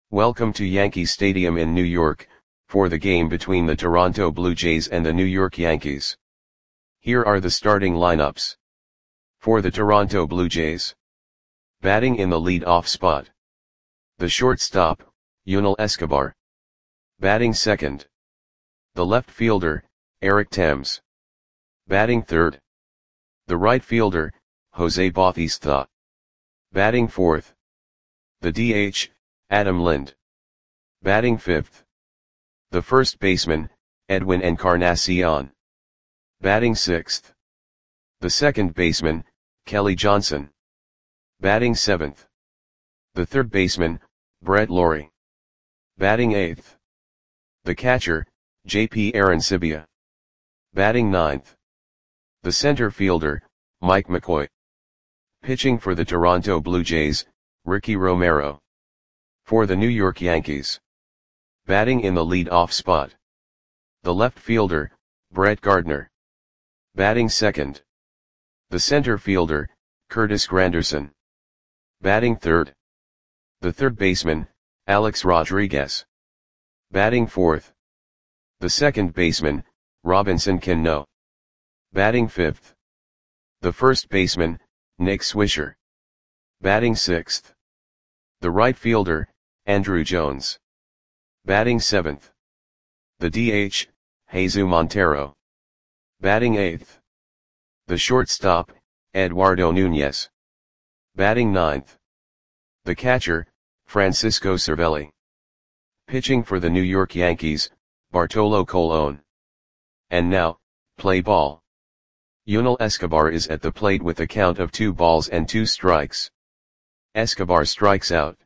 Welcome to Yankee Stadium in New York, for the game between the Toronto Blue Jays and the New York Yankees. Here are the starting lineups. For the Toronto Blue Jays. Batting in the lead-off spot. The shortstop, Yunel Escobar. Batting second. The left fielder, Eric Thames. Batting third. The right fielder, Jose Bautista. Batting fourth. The DH, Adam Lind. Batting fifth. The first baseman, Edwin Encarnacion. Batting sixth. The second baseman, Kelly Johnson. Batting seventh. The third baseman, Brett Lawrie. Batting eighth. The catcher, J.P. Arencibia. Batting ninth. The center fielder, Mike McCoy. Pitching for the Toronto Blue Jays, Ricky Romero. For the New York Yankees. Batting in the lead-off spot. The left fielder, Brett Gardner. Batting second. The center fielder, Curtis Granderson. Batting third. The third baseman, Alex Rodriguez. Batting fourth. The second baseman, Robinson Cano. Batting fifth. The first baseman, Nick Swisher. Batting sixth. The right fielder, Andruw Jones. Batting seventh. The DH, Jesus Montero. Batting eighth. The shortstop, Eduardo Nunez. Batting ninth. The catcher, Francisco Cervelli. Pitching for the New York Yankees, Bartolo Colon. And now, play ball. Yunel Escobar is at the plate with a count of 2 balls and 2 strikes. Escobar strikes out.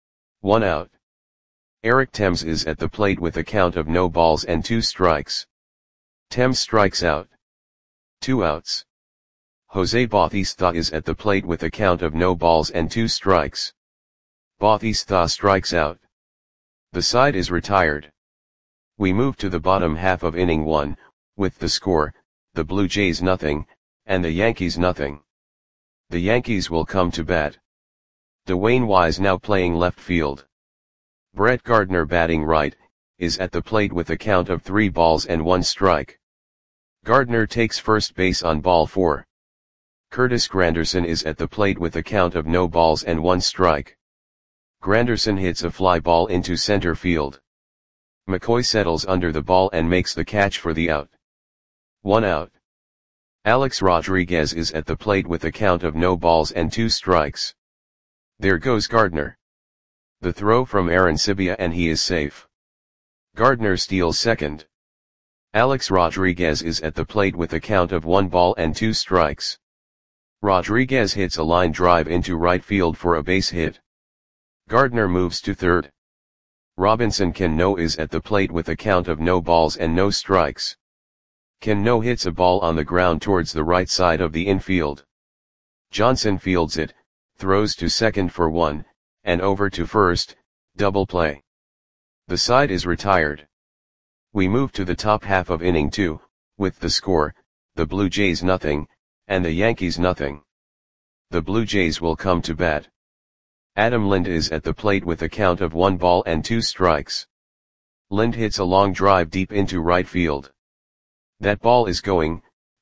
1 out. Eric Thames is at the plate with a count of no balls and 2 strikes. Thames strikes out. 2 outs. Jose Bautista is at the plate with a count of no balls and 2 strikes. Bautista strikes out. The side is retired. We move to the bottom half of inning 1, with the score, the Blue Jays nothing, and the Yankees nothing. The Yankees will come to bat. Dwayne Wise now playing left field. Brett Gardner batting right, is at the plate with a count of 3 balls and 1 strike. Gardner takes first base on ball 4. Curtis Granderson is at the plate with a count of no balls and 1 strike. Granderson hits a fly ball into center field. McCoy settles under the ball and makes the catch for the out. 1 out. Alex Rodriguez is at the plate with a count of no balls and 2 strikes. There goes Gardner. The throw from Arencibia and he is safe. Gardner steals second. Alex Rodriguez is at the plate with a count of 1 ball and 2 strikes. Rodriguez hits a line drive into right field for a base hit. Gardner moves to third. Robinson Cano is at the plate with a count of no balls and no strikes. Cano hits a ball on the ground towards the right side of the infield. Johnson fields it, throws to second for 1, and over to first, double play. The side is retired. We move to the top half of inning 2, with the score, the Blue Jays nothing, and the Yankees nothing. The Blue Jays will come to bat. Adam Lind is at the plate with a count of 1 ball and 2 strikes. Lind hits a long drive deep into right field. That ball is gone.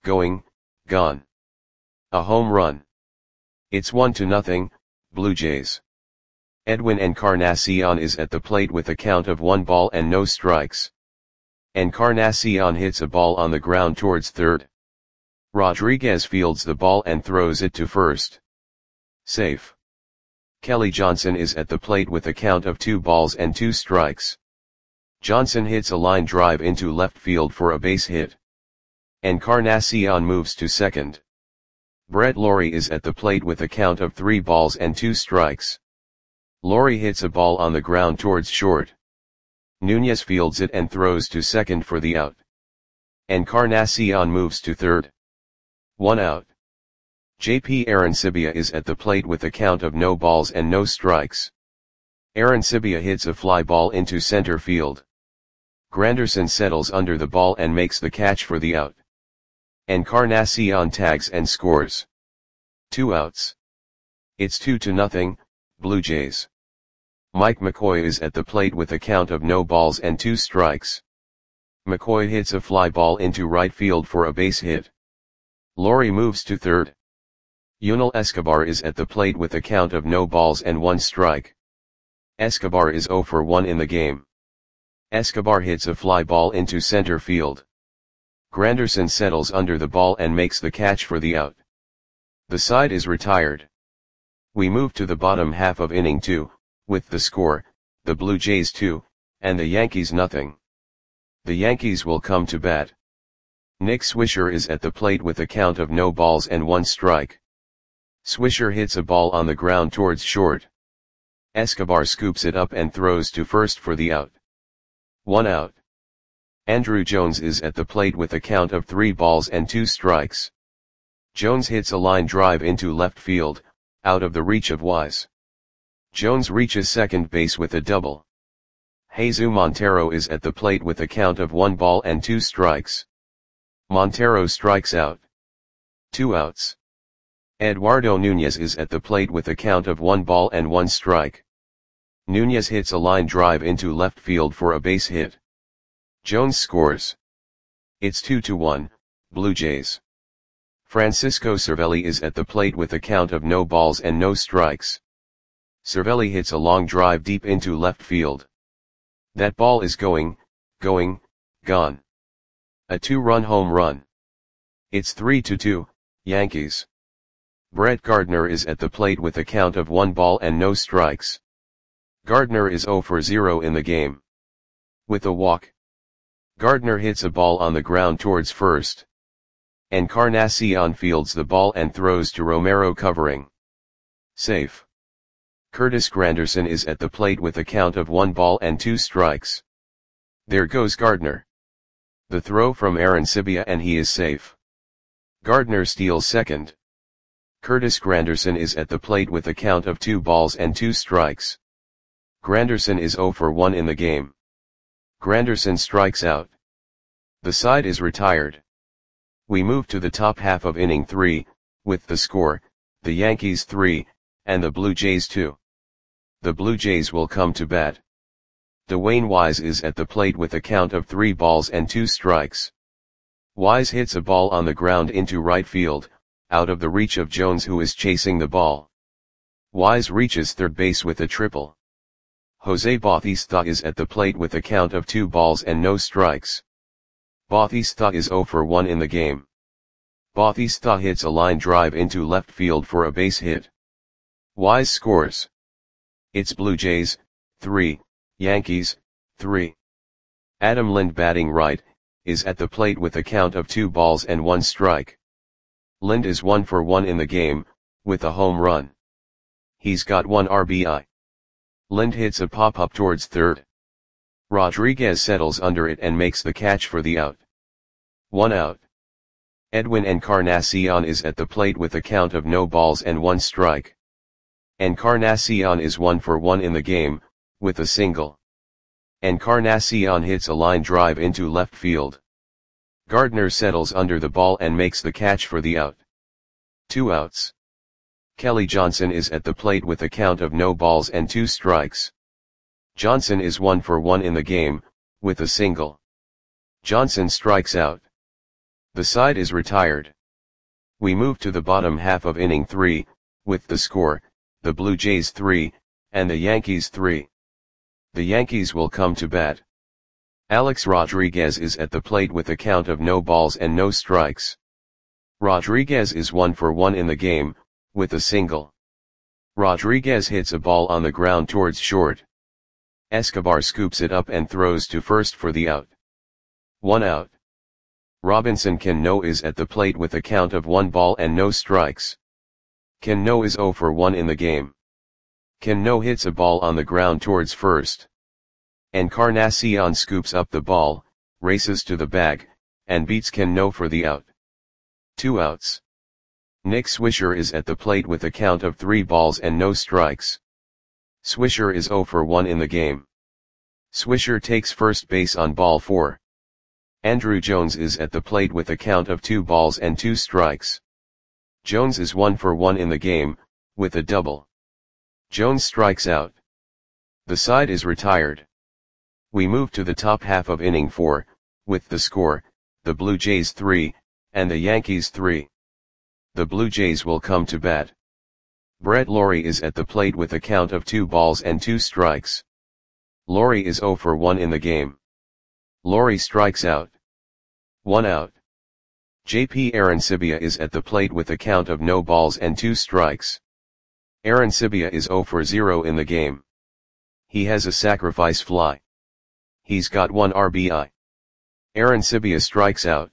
A home run. It's 1-0, Blue Jays. Edwin Encarnacion is at the plate with a count of 1 ball and no strikes. Encarnacion hits a ball on the ground towards third. Rodriguez fields the ball and throws it to first. Safe. Kelly Johnson is at the plate with a count of 2 balls and 2 strikes. Johnson hits a line drive into left field for a base hit. Encarnacion moves to second. Brett Lawrie is at the plate with a count of 3 balls and 2 strikes. Lawrie hits a ball on the ground towards short. Nunez fields it and throws to second for the out. Encarnacion moves to third. 1 out. J.P. Arencibia is at the plate with a count of no balls and no strikes. Arencibia hits a fly ball into center field. Granderson settles under the ball and makes the catch for the out. Encarnacion tags and scores. 2 outs. It's 2-0, Blue Jays. Mike McCoy is at the plate with a count of no balls and 2 strikes. McCoy hits a fly ball into right field for a base hit. Lowrie moves to third. Yunel Escobar is at the plate with a count of no balls and 1 strike. Escobar is 0 for 1 in the game. Escobar hits a fly ball into center field. Granderson settles under the ball and makes the catch for the out. The side is retired. We move to the bottom half of inning 2, with the score, the Blue Jays 2, and the Yankees nothing. The Yankees will come to bat. Nick Swisher is at the plate with a count of no balls and 1 strike. Swisher hits a ball on the ground towards short. Escobar scoops it up and throws to first for the out. 1 out. Andrew Jones is at the plate with a count of 3 balls and 2 strikes. Jones hits a line drive into left field, out of the reach of Wise. Jones reaches second base with a double. Jesus Montero is at the plate with a count of 1 ball and 2 strikes. Montero strikes out. 2 outs. Eduardo Nunez is at the plate with a count of 1 ball and 1 strike. Nunez hits a line drive into left field for a base hit. Jones scores. It's 2-1, Blue Jays. Francisco Cervelli is at the plate with a count of no balls and no strikes. Cervelli hits a long drive deep into left field. That ball is gone. A 2-run home run. It's 3-2, Yankees. Brett Gardner is at the plate with a count of 1 ball and no strikes. Gardner is 0 for 0 in the game. With a walk. Gardner hits a ball on the ground towards first. Encarnacion fields the ball and throws to Romero covering. Safe. Curtis Granderson is at the plate with a count of 1 ball and 2 strikes. There goes Gardner. The throw from Aaron Sibia and he is safe. Gardner steals second. Curtis Granderson is at the plate with a count of 2 balls and 2 strikes. Granderson is 0 for 1 in the game. Granderson strikes out. The side is retired. We move to the top half of inning 3, with the score, the Yankees 3, and the Blue Jays 2. The Blue Jays will come to bat. Dwayne Wise is at the plate with a count of 3 balls and 2 strikes. Wise hits a ball on the ground into right field, out of the reach of Jones who is chasing the ball. Wise reaches third base with a triple. Jose Bautista is at the plate with a count of 2 balls and no strikes. Bautista is 0 for 1 in the game. Bautista hits a line drive into left field for a base hit. Wise scores. It's Blue Jays, 3, Yankees, 3. Adam Lind batting right, is at the plate with a count of 2 balls and 1 strike. Lind is 1 for 1 in the game, with a home run. He's got 1 RBI. Lind hits a pop-up towards third. Rodriguez settles under it and makes the catch for the out. 1 out. Edwin Encarnacion is at the plate with a count of no balls and 1 strike. Encarnacion is 1 for 1 in the game, with a single. Encarnacion hits a line drive into left field. Gardner settles under the ball and makes the catch for the out. 2 outs. Kelly Johnson is at the plate with a count of no balls and 2 strikes. Johnson is 1 for 1 in the game, with a single. Johnson strikes out. The side is retired. We move to the bottom half of inning 3, with the score, the Blue Jays 3, and the Yankees 3. The Yankees will come to bat. Alex Rodriguez is at the plate with a count of no balls and no strikes. Rodriguez is 1 for 1 in the game, with a single. Rodriguez hits a ball on the ground towards short. Escobar scoops it up and throws to first for the out. 1 out. Robinson Cano is at the plate with a count of 1 ball and no strikes. Cano is 0 for 1 in the game. Cano hits a ball on the ground towards first. Encarnacion scoops up the ball, races to the bag, and beats Cano for the out. 2 outs. Nick Swisher is at the plate with a count of 3 balls and no strikes. Swisher is 0 for 1 in the game. Swisher takes first base on ball 4. Andrew Jones is at the plate with a count of 2 balls and 2 strikes. Jones is 1 for 1 in the game, with a double. Jones strikes out. The side is retired. We move to the top half of inning 4, with the score, the Blue Jays 3, and the Yankees 3. The Blue Jays will come to bat. Brett Lawrie is at the plate with a count of 2 balls and 2 strikes. Lawrie is 0 for 1 in the game. Lawrie strikes out. 1 out. JP Arencibia is at the plate with a count of no balls and 2 strikes. Arencibia is 0 for 0 in the game. He has a sacrifice fly. He's got 1 RBI. Arencibia strikes out.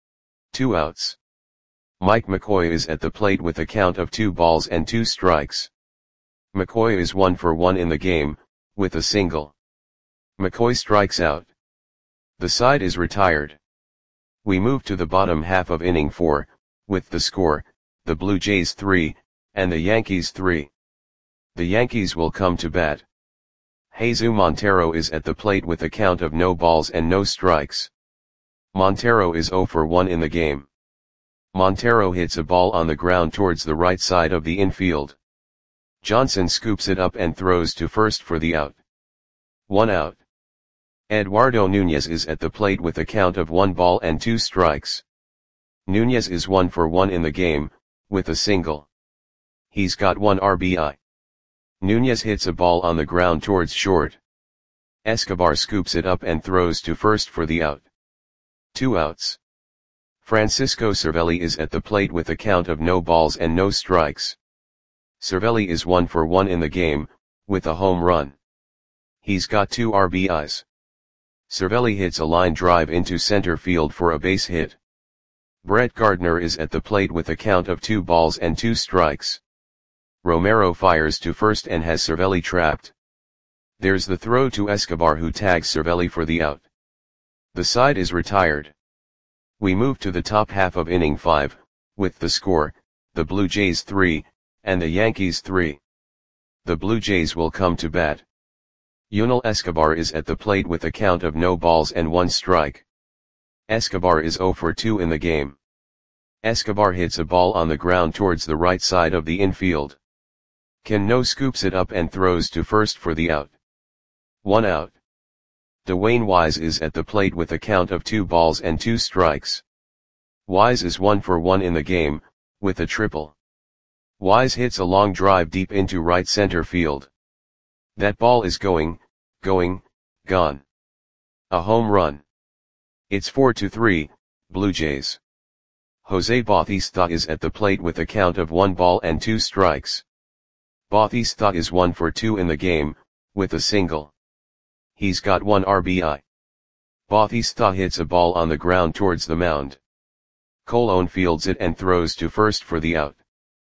2 outs. Mike McCoy is at the plate with a count of 2 balls and 2 strikes. McCoy is 1 for 1 in the game, with a single. McCoy strikes out. The side is retired. We move to the bottom half of inning 4, with the score, the Blue Jays 3, and the Yankees 3. The Yankees will come to bat. Jesus Montero is at the plate with a count of no balls and no strikes. Montero is 0 for 1 in the game. Montero hits a ball on the ground towards the right side of the infield. Johnson scoops it up and throws to first for the out. 1 out. Eduardo Nunez is at the plate with a count of 1 ball and 2 strikes. Nunez is 1 for 1 in the game, with a single. He's got 1 RBI. Nunez hits a ball on the ground towards short. Escobar scoops it up and throws to first for the out. 2 outs. Francisco Cervelli is at the plate with a count of no balls and no strikes. Cervelli is 1 for 1 in the game, with a home run. He's got 2 RBIs. Cervelli hits a line drive into center field for a base hit. Brett Gardner is at the plate with a count of 2 balls and 2 strikes. Romero fires to first and has Cervelli trapped. There's the throw to Escobar, who tags Cervelli for the out. The side is retired. We move to the top half of inning 5, with the score, the Blue Jays 3, and the Yankees 3. The Blue Jays will come to bat. Yunel Escobar is at the plate with a count of no balls and 1 strike. Escobar is 0 for 2 in the game. Escobar hits a ball on the ground towards the right side of the infield. Cano scoops it up and throws to first for the out. 1 out. Dwayne Wise is at the plate with a count of 2 balls and 2 strikes. Wise is 1 for 1 in the game, with a triple. Wise hits a long drive deep into right center field. That ball is gone. A home run. It's 4-3, Blue Jays. Jose Bautista is at the plate with a count of 1 ball and 2 strikes. Bautista is 1 for 2 in the game, with a single. He's got 1 RBI. Bautista hits a ball on the ground towards the mound. Colon fields it and throws to first for the out.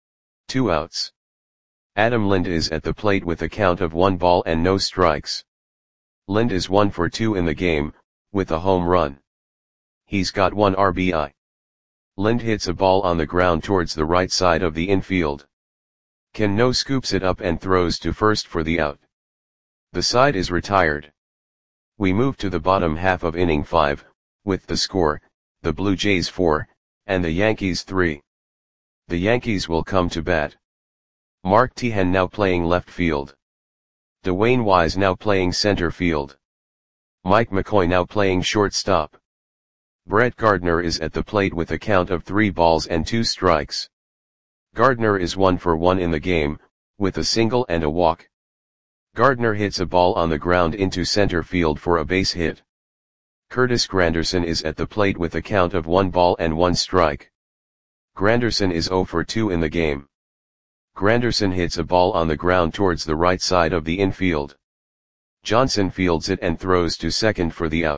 2 outs. Adam Lind is at the plate with a count of 1 ball and no strikes. Lind is 1 for 2 in the game, with a home run. He's got 1 RBI. Lind hits a ball on the ground towards the right side of the infield. Cano scoops it up and throws to first for the out. The side is retired. We move to the bottom half of inning 5, with the score, the Blue Jays 4, and the Yankees 3. The Yankees will come to bat. Mark Teahen now playing left field. Dwayne Wise now playing center field. Mike McCoy now playing shortstop. Brett Gardner is at the plate with a count of 3 balls and 2 strikes. Gardner is 1 for 1 in the game, with a single and a walk. Gardner hits a ball on the ground into center field for a base hit. Curtis Granderson is at the plate with a count of 1 ball and 1 strike. Granderson is 0 for 2 in the game. Granderson hits a ball on the ground towards the right side of the infield. Johnson fields it and throws to second for the out.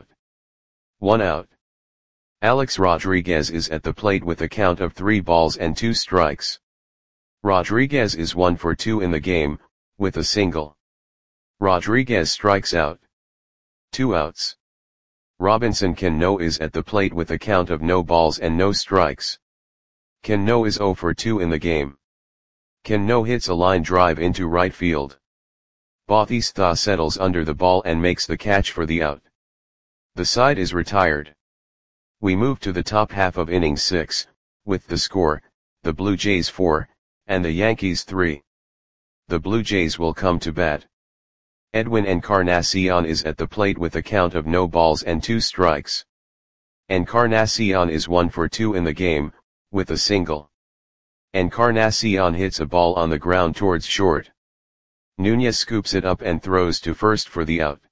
1 out. Alex Rodriguez is at the plate with a count of 3 balls and 2 strikes. Rodriguez is 1 for 2 in the game, with a single. Rodriguez strikes out. 2 outs. Robinson Cano is at the plate with a count of no balls and no strikes. Cano is 0 for 2 in the game. Cano hits a line drive into right field. Bautista settles under the ball and makes the catch for the out. The side is retired. We move to the top half of inning 6, with the score, the Blue Jays 4, and the Yankees 3. The Blue Jays will come to bat. Edwin Encarnacion is at the plate with a count of no balls and 2 strikes. Encarnacion is 1 for 2 in the game, with a single. Encarnacion hits a ball on the ground towards short. Nunez scoops it up and throws to first for the out.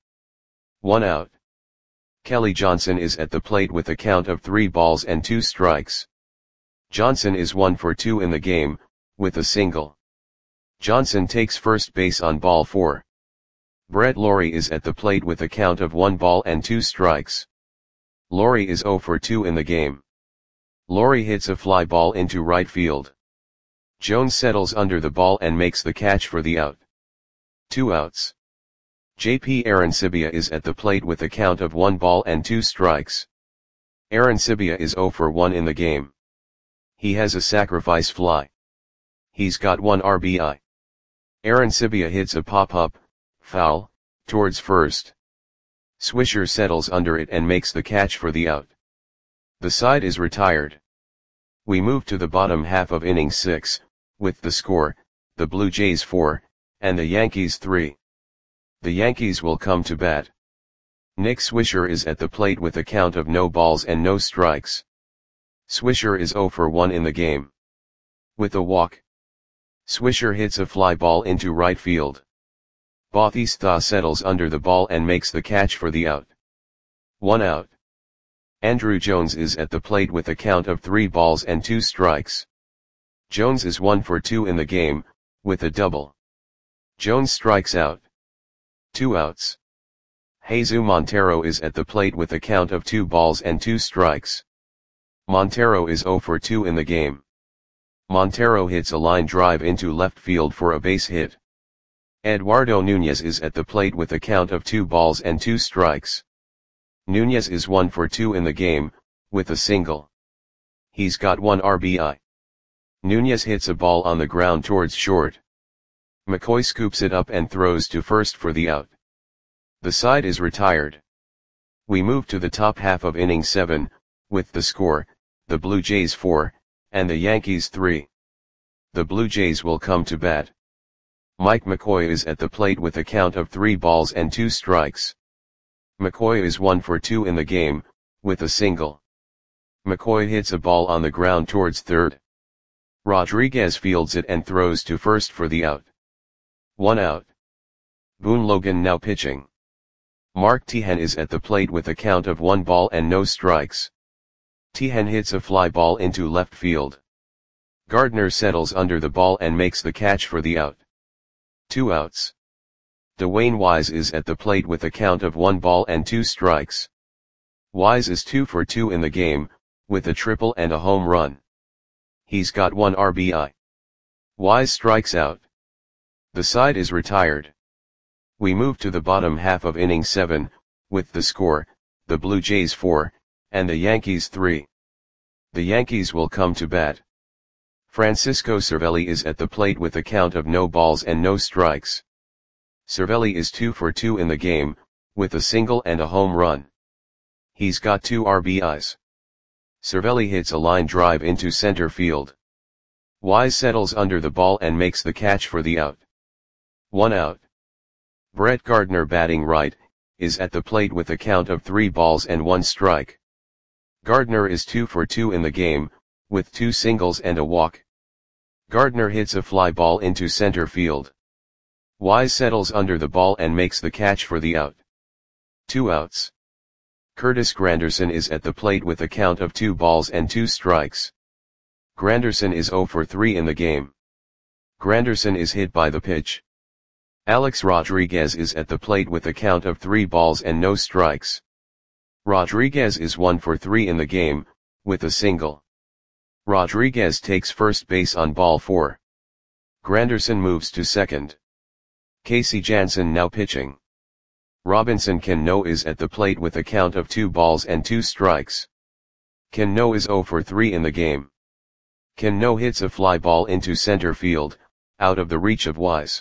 1 out. Kelly Johnson is at the plate with a count of 3 balls and 2 strikes. Johnson is 1 for 2 in the game, with a single. Johnson takes first base on ball 4. Brett Lawrie is at the plate with a count of 1 ball and 2 strikes. Lawrie is 0 for 2 in the game. Lawrie hits a fly ball into right field. Jones settles under the ball and makes the catch for the out. 2 outs. JP Arencibia is at the plate with a count of 1 ball and 2 strikes. Arencibia is 0 for 1 in the game. He has a sacrifice fly. He's got 1 RBI. Arencibia hits a pop-up, foul, towards first. Swisher settles under it and makes the catch for the out. The side is retired. We move to the bottom half of inning 6, with the score, the Blue Jays 4, and the Yankees 3. The Yankees will come to bat. Nick Swisher is at the plate with a count of no balls and no strikes. Swisher is 0 for 1 in the game. With a walk. Swisher hits a fly ball into right field. Bautista settles under the ball and makes the catch for the out. 1 out. Andruw Jones is at the plate with a count of 3 balls and 2 strikes. Jones is 1 for 2 in the game, with a double. Jones strikes out. 2 outs. Jesus Montero is at the plate with a count of 2 balls and 2 strikes. Montero is 0 for 2 in the game. Montero hits a line drive into left field for a base hit. Eduardo Nunez is at the plate with a count of 2 balls and 2 strikes. Nunez is 1 for 2 in the game, with a single. He's got 1 RBI. Nunez hits a ball on the ground towards short. McCoy scoops it up and throws to first for the out. The side is retired. We move to the top half of inning 7, with the score, the Blue Jays 4, and the Yankees 3. The Blue Jays will come to bat. Mike McCoy is at the plate with a count of 3 balls and 2 strikes. McCoy is 1 for 2 in the game, with a single. McCoy hits a ball on the ground towards third. Rodriguez fields it and throws to first for the out. 1 out. Boone Logan now pitching. Mark Teahen is at the plate with a count of 1 ball and no strikes. Teahen hits a fly ball into left field. Gardner settles under the ball and makes the catch for the out. 2 outs. Dwayne Wise is at the plate with a count of 1 ball and 2 strikes. Wise is 2 for 2 in the game, with a triple and a home run. He's got 1 RBI. Wise strikes out. The side is retired. We move to the bottom half of inning 7, with the score, the Blue Jays 4, and the Yankees 3. The Yankees will come to bat. Francisco Cervelli is at the plate with a count of no balls and no strikes. Cervelli is 2 for 2 in the game, with a single and a home run. He's got 2 RBIs. Cervelli hits a line drive into center field. Wise settles under the ball and makes the catch for the out. 1 out. Brett Gardner batting right, is at the plate with a count of 3 balls and 1 strike. Gardner is 2 for 2 in the game, with 2 singles and a walk. Gardner hits a fly ball into center field. Wise settles under the ball and makes the catch for the out. 2 outs. Curtis Granderson is at the plate with a count of 2 balls and 2 strikes. Granderson is 0 for 3 in the game. Granderson is hit by the pitch. Alex Rodriguez is at the plate with a count of 3 balls and no strikes. Rodriguez is 1 for 3 in the game, with a single. Rodriguez takes first base on ball 4. Granderson moves to second. Casey Janssen now pitching. Robinson Cano is at the plate with a count of 2 balls and 2 strikes. Cano is 0 for 3 in the game. Cano hits a fly ball into center field, out of the reach of Wise.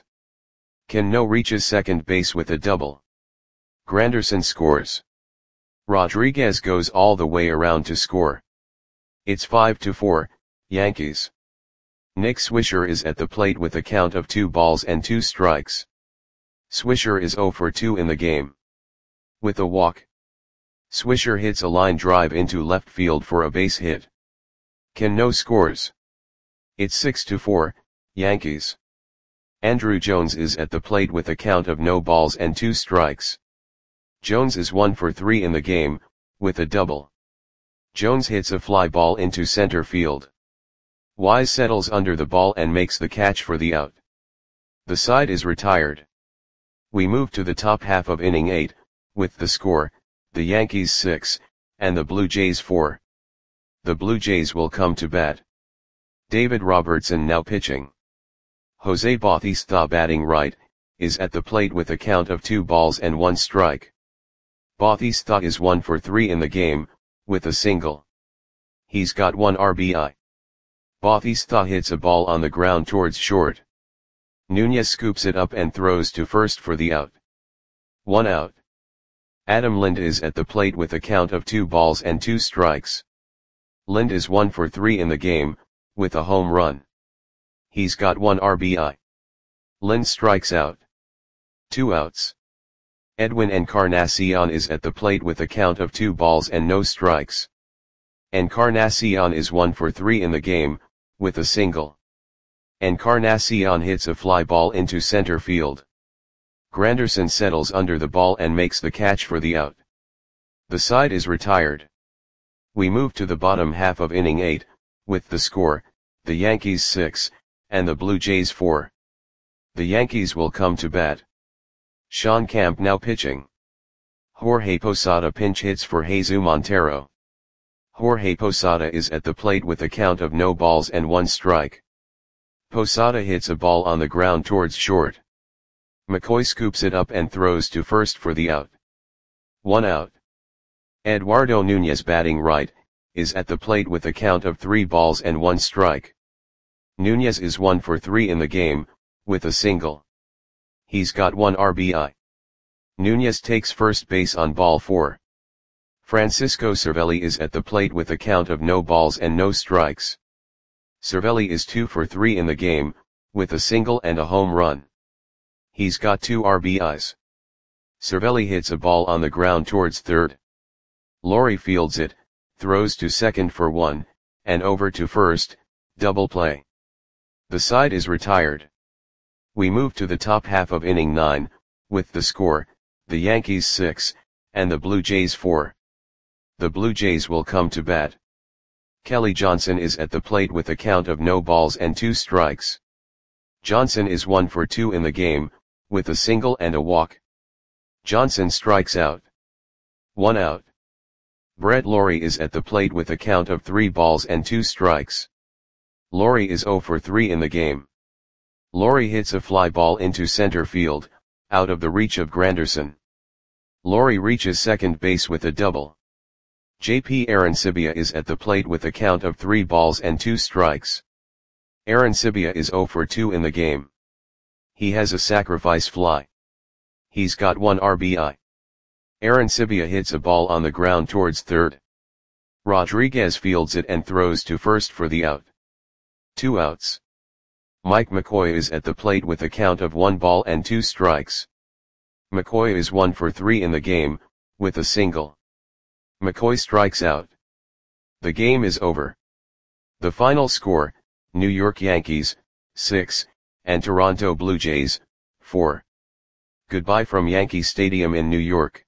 Cano reaches second base with a double. Granderson scores. Rodriguez goes all the way around to score. It's 5-4, Yankees. Nick Swisher is at the plate with a count of 2 balls and 2 strikes. Swisher is 0 for 2 in the game. With a walk, Swisher hits a line drive into left field for a base hit. Cano scores. It's 6-4, Yankees. Andruw Jones is at the plate with a count of no balls and 2 strikes. Jones is 1 for 3 in the game, with a double. Jones hits a fly ball into center field. Wise settles under the ball and makes the catch for the out. The side is retired. We move to the top half of inning 8, with the score, the Yankees 6, and the Blue Jays 4. The Blue Jays will come to bat. David Robertson now pitching. Jose Bautista batting right, is at the plate with a count of 2 balls and 1 strike. Bautista is 1 for 3 in the game, with a single. He's got 1 RBI. Bautista hits a ball on the ground towards short. Nunez scoops it up and throws to first for the out. 1 out. Adam Lind is at the plate with a count of 2 balls and 2 strikes. Lind is 1 for 3 in the game, with a home run. He's got 1 RBI. Lind strikes out. 2 outs. Edwin Encarnacion is at the plate with a count of 2 balls and no strikes. Encarnacion is 1 for 3 in the game, with a single. Encarnacion hits a fly ball into center field. Granderson settles under the ball and makes the catch for the out. The side is retired. We move to the bottom half of inning 8, with the score, the Yankees 6, and the Blue Jays 4. The Yankees will come to bat. Sean Camp now pitching. Jorge Posada pinch hits for Jesus Montero. Jorge Posada is at the plate with a count of no balls and 1 strike. Posada hits a ball on the ground towards short. McCoy scoops it up and throws to first for the out. 1 out. Eduardo Nunez batting right, is at the plate with a count of 3 balls and 1 strike. Nunez is 1 for 3 in the game, with a single. He's got 1 RBI. Nunez takes first base on ball 4. Francisco Cervelli is at the plate with a count of no balls and no strikes. Cervelli is 2 for 3 in the game, with a single and a home run. He's got 2 RBIs. Cervelli hits a ball on the ground towards third. Laurie fields it, throws to second for 1, and over to first, double play. The side is retired. We move to the top half of inning 9, with the score, the Yankees 6, and the Blue Jays 4. The Blue Jays will come to bat. Kelly Johnson is at the plate with a count of no balls and 2 strikes. Johnson is 1 for 2 in the game, with a single and a walk. Johnson strikes out. 1 out. Brett Lawrie is at the plate with a count of 3 balls and 2 strikes. Lawrie is 0 for 3 in the game. Lawrie hits a fly ball into center field, out of the reach of Granderson. Lawrie reaches second base with a double. JP Arancibia is at the plate with a count of 3 balls and 2 strikes. Arancibia is 0 for 2 in the game. He has a sacrifice fly. He's got 1 RBI. Arancibia hits a ball on the ground towards third. Rodriguez fields it and throws to first for the out. 2 outs. Mike McCoy is at the plate with a count of 1 ball and 2 strikes. McCoy is 1 for 3 in the game, with a single. McCoy strikes out. The game is over. The final score, New York Yankees, 6, and Toronto Blue Jays, 4. Goodbye from Yankee Stadium in New York.